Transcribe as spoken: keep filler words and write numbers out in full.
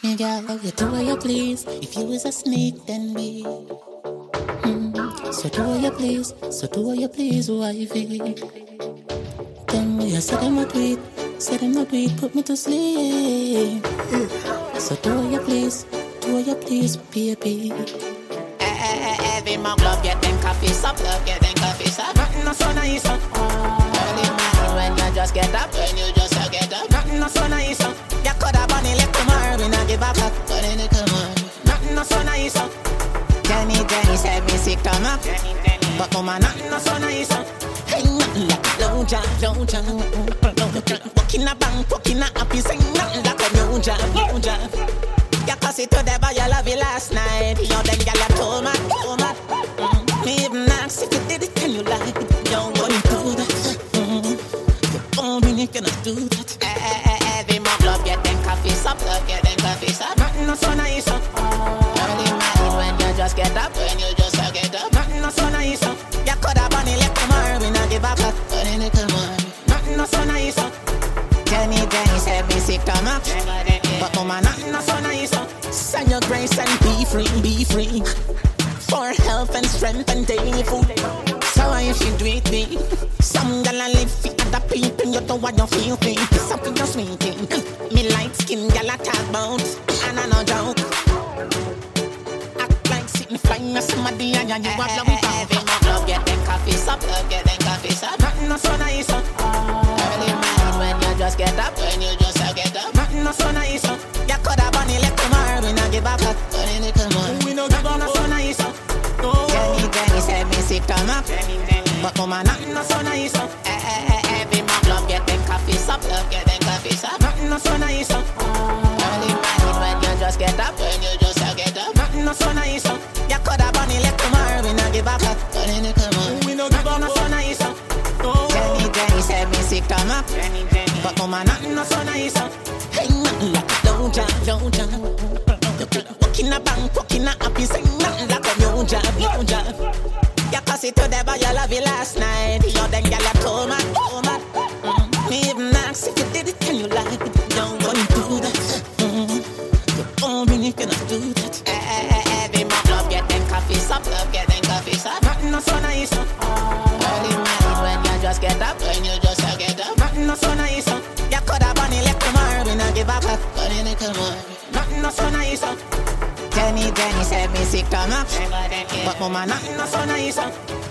Girl, you do what you please. If you is a snake, then be. Mm. So do what you please. So do what you please, wifey. Tell me, I said them a do it. Said them a do it, put me to sleep. So do what you please. Do what you please, baby. Every mug love get them coffee up, love get them coffee up. Nothing no so nice up. Early morning when you just get up, when you just uh, get up. Nothing no so nice up. You coulda bunny left tomorrow, we not give a fuck. But in the come on, nothing no so nice up. Jenny Jenny said me sick to up. But woman, nothing no so nice up. Hey, nothing like a low job, low job, low job. Walking a bank, walking a happy, saying nothing like a low job, low job. You cuss it to the boy you love you last night. You them gyal you told me, told me. Mm. Me even ask if you did it, can you lie? You wouldn't do that. Mm. You phone me, you cannot do that. Eh, eh, eh, every mug love get them coffee up, love get them coffee up. Nothing no so nice up. Early morning when you just get up, when you just uh, get up. Nothing no so nice up. You coulda bunny left tomorrow, we not give a fuck. But in the come on, nothing no so nice up. Jenny Jenny said me sick to up. But woman, nothing no so nice up. Send your grace and be free, be free. For health and strength and daily food. So if you do it me, some gala live for other people. You don't want your feel free. Something you're sweeting. Me light skin gala talk about. And I no joke. Act like sitting flying as somebody and you have love it out. Every mug love get them coffee up, love get them coffee up. Nothing no so nice up. Early morning when you just get up, when you just uh, get up. Nothing no so nice up. You coulda bunny left tomorrow, we not give a fuck. But in the come on, we no give a fuck. So nice up. Jenny Jenny said me sick to up. But woman, nothing no so nice up. Eh, eh, eh, every mug love get them coffee up, love get them coffee up. Nothing no so nice up. Early morning when you just get up, when you just uh, get up. Nothing no so nice up. You coulda bunny left tomorrow, we not give a fuck. But in the come on, we no give a fuck. So nice up. Jenny Jenny said me sick to up. But woman, nothing no so nice up. Hey, nothing like a low job, low job. Walking a bank, walking a happy, saying nothing like a low job, low job. You pass it to the boy you love you last night. You then gyal you told me, told me. Mm. Me even ask if you did it, can you lie? You wouldn't do that. Mm. You phone me, you cannot do that. Eh, eh, eh, every mug love get them coffee up, love get them coffee up. Nothing no so nice up. Early morning when you just get up, when you just uh, get up. Nothing no so nice up. You coulda bunny left tomorrow, we not give a fuck. But in the come on, nothing no so nice up. Jenny Jenny said me sick to up. But woman, nothing no so nice up.